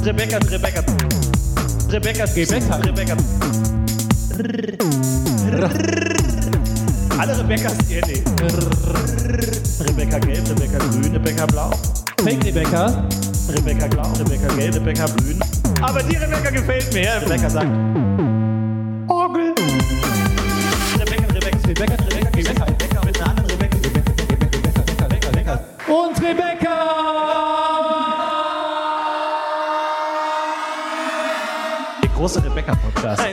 Rebecca. Alle Rebeccas ähnlich. Rebecca gelb, Rebecca grün, Rebecca blau. Fake Rebecca. Rebecca blau, Rebecca gelb, Rebecca grün. Aber die Rebecca gefällt mir. Ja? Rebecca sagt Orgel. Rebecca mit einer anderen Rebecca. Und Rebecca! Die große Rebecca-Podcast.